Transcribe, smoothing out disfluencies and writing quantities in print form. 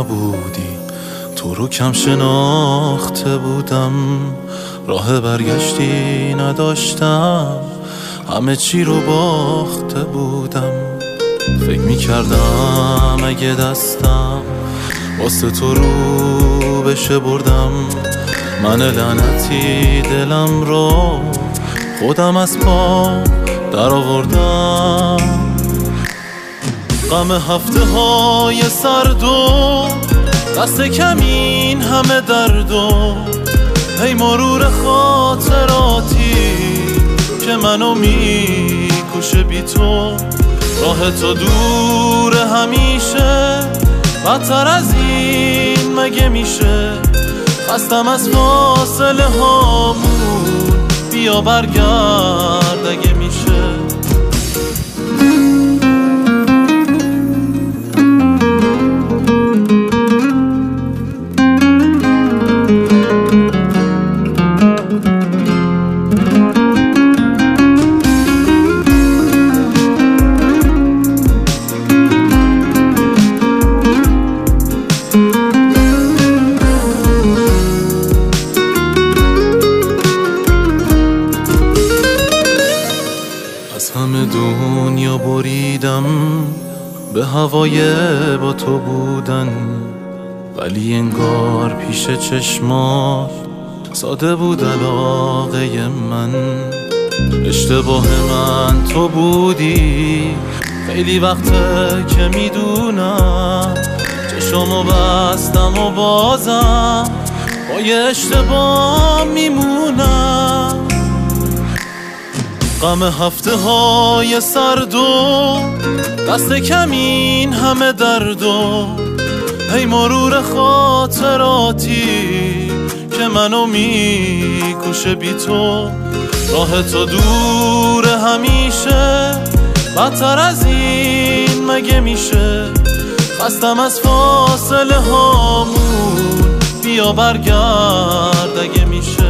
نبودی، تو رو کم شناخته بودم، راه برگشتی نداشتم، همه چی رو باخته بودم. فکر میکردم اگه دستم واسه تو رو بشه بردم، من لعنتی دلم رو خودم از پا در آوردم. غم هفته های سرد و دست کمین همه درد و هی مرور خاطراتی که منو میکشه بی تو. راه تو دور همیشه، بدتر از این مگه میشه؟ خستم از فاصله هامون، بیا برگرد اگه میشه. همه دنیا بریدم به هوای با تو بودن، ولی انگار پیش چشمات ساده بود علاقه من. اشتباه من تو بودی، خیلی وقته که میدونم، چشمو بستم و بازم با یه اشتباه میمونم. غم هفته های سرد و دست کمین همه درد و هی مرور خاطراتی که منو میکشه بی تو. راه تو دور همیشه، بدتر از این مگه میشه؟ خستم از فاصله هامون، بیا برگرد اگه میشه.